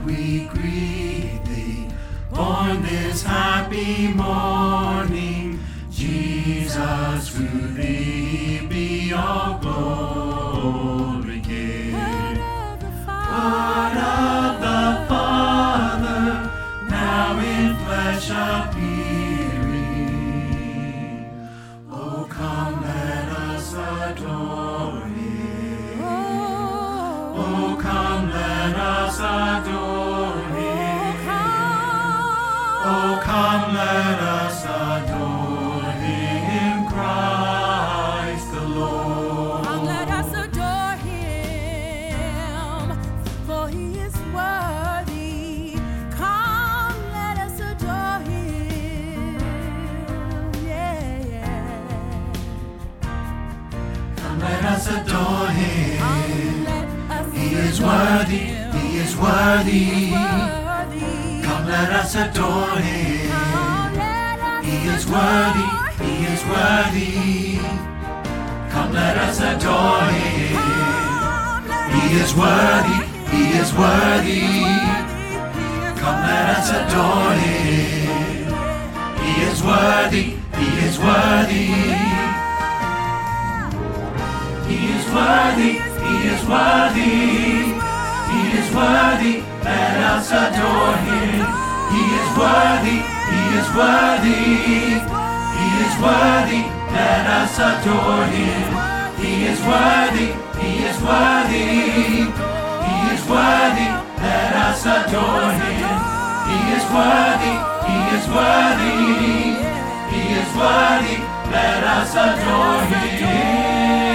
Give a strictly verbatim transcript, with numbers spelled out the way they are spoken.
we greet thee, born this happy morning. Jesus, through thee be all glory given. Word of the Father, now in flesh appearing. Oh, come, let us adore him. Oh, come, let us adore him. Oh, come, let us adore him, Christ the Lord. Come, let us adore him, for he is worthy. Come, let us adore him. Yeah, yeah. Come, let us adore him. Come, let us He is adore worthy, him. he is worthy. Worthy. Come, let us adore him. Come, let us He is adore worthy, he is him. worthy. Come, let us adore him. Come, let He us is worthy, he is worthy. worthy. Come, let us adore him. He is worthy, he is worthy. He is worthy, he is worthy. He is worthy, let us adore him. He is worthy, he is worthy. He is worthy, let us adore him. He is worthy, he is worthy. He is worthy, let us adore him. He is worthy, he is worthy. He is worthy, let us adore him.